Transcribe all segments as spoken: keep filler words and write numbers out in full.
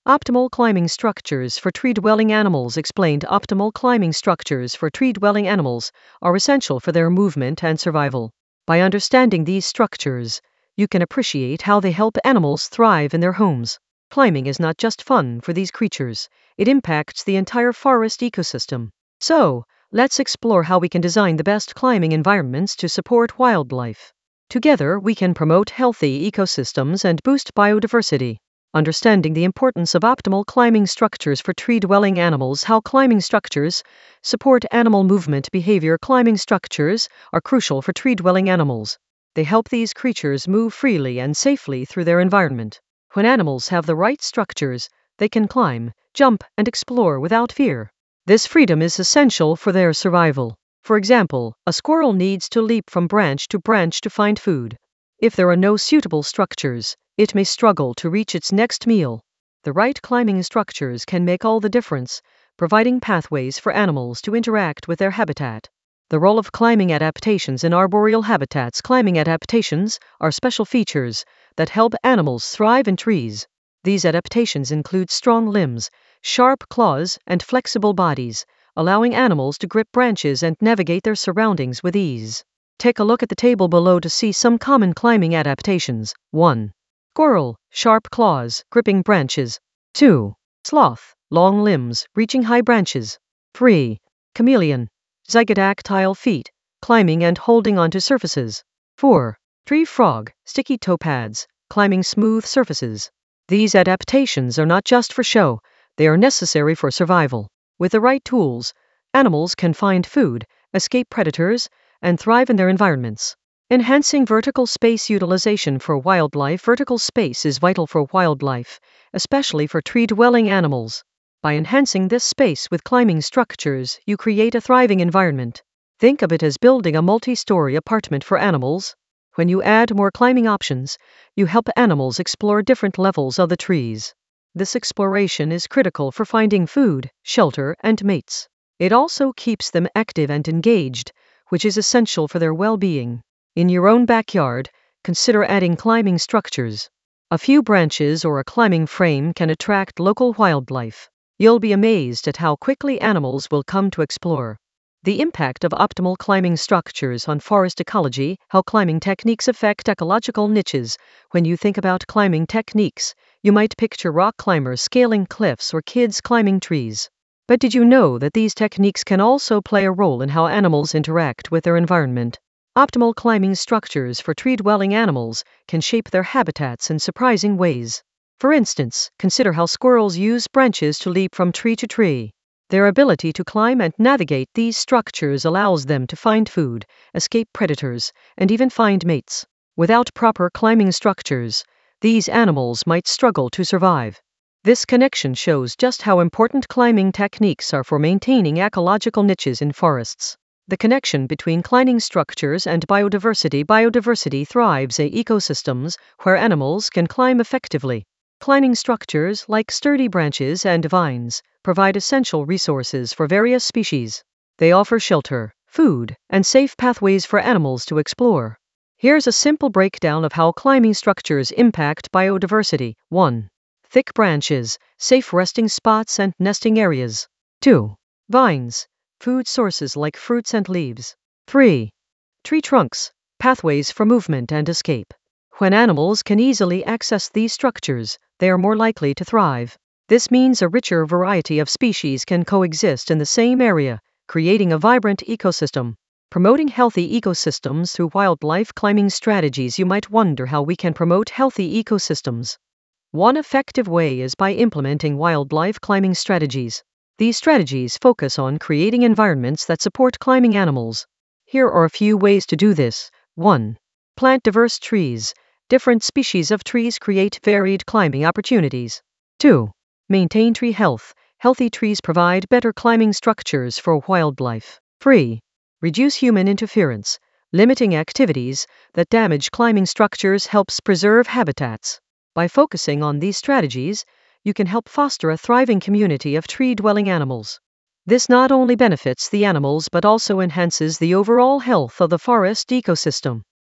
Optimal climbing structures for tree-dwelling animals explained. Optimal climbing structures for tree-dwelling animals are essential for their movement and survival. By understanding these structures, you can appreciate how they help animals thrive in their homes. Climbing is not just fun for these creatures, it impacts the entire forest ecosystem. So, let's explore how we can design the best climbing environments to support wildlife. Together, we can promote healthy ecosystems and boost biodiversity. Understanding the importance of optimal climbing structures for tree-dwelling animals. How climbing structures support animal movement behavior. Climbing structures are crucial for tree-dwelling animals. They help these creatures move freely and safely through their environment. When animals have the right structures, they can climb, jump, and explore without fear. This freedom is essential for their survival. For example, a squirrel needs to leap from branch to branch to find food. If there are no suitable structures, it may struggle to reach its next meal. The right climbing structures can make all the difference, providing pathways for animals to interact with their habitat. The role of climbing adaptations in arboreal habitats. Climbing adaptations are special features that help animals thrive in trees. These adaptations include strong limbs, sharp claws, and flexible bodies, allowing animals to grip branches and navigate their surroundings with ease. Take a look at the table below to see some common climbing adaptations. one. Squirrel, sharp claws, gripping branches. two. Sloth, long limbs, reaching high branches. three. Chameleon, zygodactyl feet, climbing and holding onto surfaces. four. Tree frog, sticky toe pads, climbing smooth surfaces. These adaptations are not just for show, they are necessary for survival. With the right tools, animals can find food, escape predators, and thrive in their environments. Enhancing vertical space utilization for wildlife. Vertical space is vital for wildlife, especially for tree-dwelling animals. By enhancing this space with climbing structures, you create a thriving environment. Think of it as building a multi-story apartment for animals. When you add more climbing options, you help animals explore different levels of the trees. This exploration is critical for finding food, shelter, and mates. It also keeps them active and engaged, which is essential for their well-being. In your own backyard, consider adding climbing structures. A few branches or a climbing frame can attract local wildlife. You'll be amazed at how quickly animals will come to explore. The impact of optimal climbing structures on forest ecology. How climbing techniques affect ecological niches. When you think about climbing techniques, you might picture rock climbers scaling cliffs or kids climbing trees. But did you know that these techniques can also play a role in how animals interact with their environment? Optimal climbing structures for tree-dwelling animals can shape their habitats in surprising ways. For instance, consider how squirrels use branches to leap from tree to tree. Their ability to climb and navigate these structures allows them to find food, escape predators, and even find mates. Without proper climbing structures, these animals might struggle to survive. This connection shows just how important climbing techniques are for maintaining ecological niches in forests. The connection between climbing structures and biodiversity. Biodiversity thrives in ecosystems where animals can climb effectively. Climbing structures, like sturdy branches and vines, provide essential resources for various species. They offer shelter, food, and safe pathways for animals to explore. Here's a simple breakdown of how climbing structures impact biodiversity. one. Thick branches, safe resting spots and nesting areas. two. Vines, food sources like fruits and leaves. three. Tree trunks, pathways for movement and escape. When animals can easily access these structures, they are more likely to thrive. This means a richer variety of species can coexist in the same area, creating a vibrant ecosystem. Promoting healthy ecosystems through wildlife climbing strategies. You might wonder how we can promote healthy ecosystems. One effective way is by implementing wildlife climbing strategies. These strategies focus on creating environments that support climbing animals. Here are a few ways to do this. one. Plant diverse trees. Different species of trees create varied climbing opportunities. two. Maintain tree health. Healthy trees provide better climbing structures for wildlife. three. Reduce human interference. Limiting activities that damage climbing structures helps preserve habitats. By focusing on these strategies, you can help foster a thriving community of tree-dwelling animals. This not only benefits the animals but also enhances the overall health of the forest ecosystem.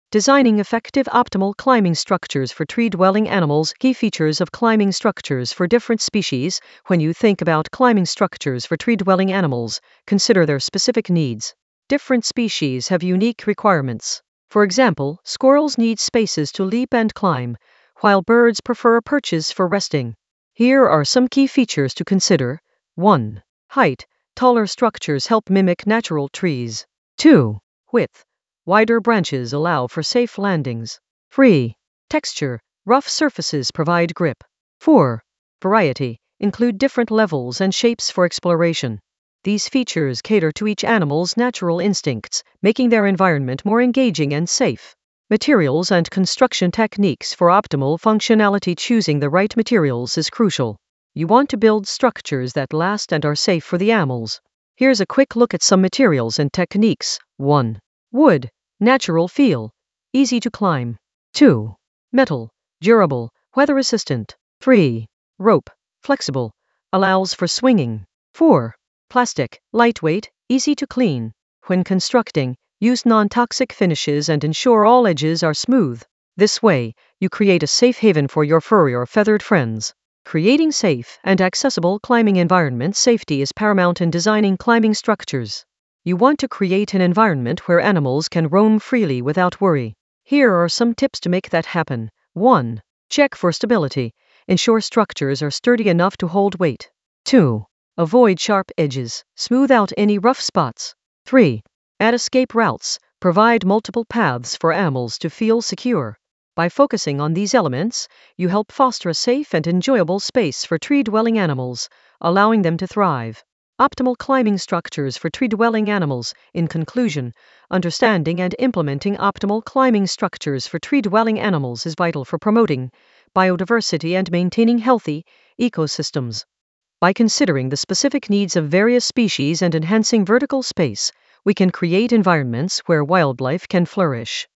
Designing effective optimal climbing structures for tree-dwelling animals. Key features of climbing structures for different species. When you think about climbing structures for tree-dwelling animals, consider their specific needs. Different species have unique requirements. For example, squirrels need spaces to leap and climb, while birds prefer perches for resting. Here are some key features to consider. one. Height. Taller structures help mimic natural trees. two. Width. Wider branches allow for safe landings. three. Texture. Rough surfaces provide grip. four. Variety. Include different levels and shapes for exploration. These features cater to each animal's natural instincts, making their environment more engaging and safe. Materials and construction techniques for optimal functionality. Choosing the right materials is crucial. You want to build structures that last and are safe for the animals. Here's a quick look at some materials and techniques. one. Wood. Natural feel. Easy to climb. two. Metal. Durable. Weather resistant. three. Rope. Flexible. Allows for swinging. four. Plastic. Lightweight. Easy to clean. When constructing, use non-toxic finishes and ensure all edges are smooth. This way, you create a safe haven for your furry or feathered friends. Creating safe and accessible climbing environments. Safety is paramount in designing climbing structures. You want to create an environment where animals can roam freely without worry. Here are some tips to make that happen. one. Check for stability. Ensure structures are sturdy enough to hold weight. two. Avoid sharp edges. Smooth out any rough spots. three. Add escape routes. Provide multiple paths for animals to feel secure. By focusing on these elements, you help foster a safe and enjoyable space for tree-dwelling animals, allowing them to thrive. Optimal climbing structures for tree-dwelling animals. In conclusion, understanding and implementing optimal climbing structures for tree-dwelling animals is vital for promoting biodiversity and maintaining healthy ecosystems. By considering the specific needs of various species and enhancing vertical space, we can create environments where wildlife can flourish.